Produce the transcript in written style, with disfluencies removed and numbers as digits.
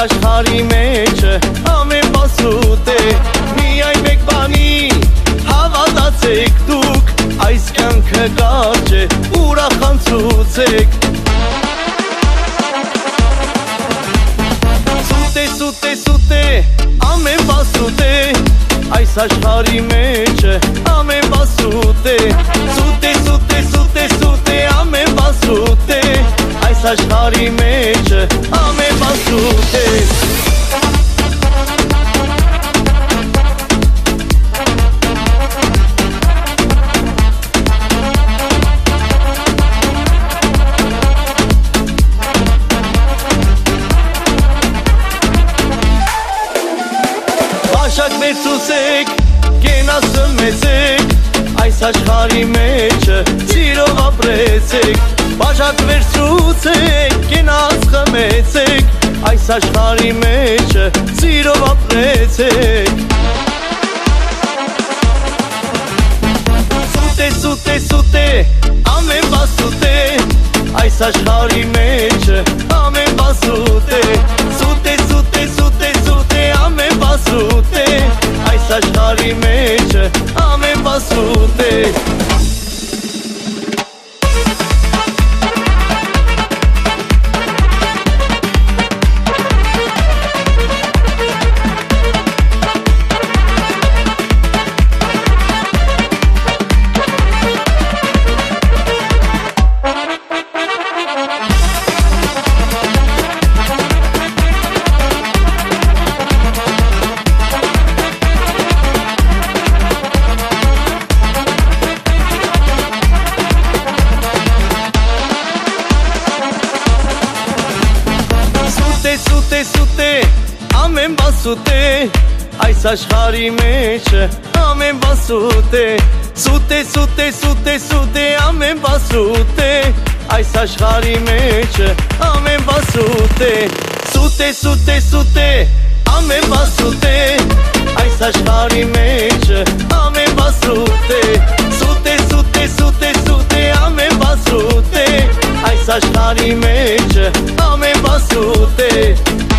աշխարհի մեջ ամեն բասուտ է միայն մեկ բանի հավատացեք դուք այս կյանքը կարճ է ուրախանցուցեք Սուտ է ամեն բասուտ է այս աշխարհի մեջ ամեն բասուտ է Սուտ է ամեն բասուտ է այս աշխարհի մեջ ամեն բասուտ է Բաշակ վերցուցեք, կենացը մեծեք Այս աշխարհի մեջ սիրով ապրեցեք Բաշակ վերցուցեք, կենաց խմեցեք Այս աշխարհի մեջ սիրով ապրեցեք Սուտ է, ամեն բասուտ է Այս աշխարհի մեջ ամեն բասուտ է Սուտ է, ամեն բասուտ է Այս աշխարհի մեջ ամեն բասուտ է Սուտ է, ամեն բասուտ է Այս աշխարհի մեջ ամեն բասուտ է Սուտ է, ամեն բասուտ է Այս աշխարհի մեջ ամեն բասուտ է Սուտ է, ամեն բասուտ է Այս աշխարհի մեջ ամեն բասուտ է Սուտ է, ամեն բասուտ է Այս աշխարհի մեջ ամեն բասուտ է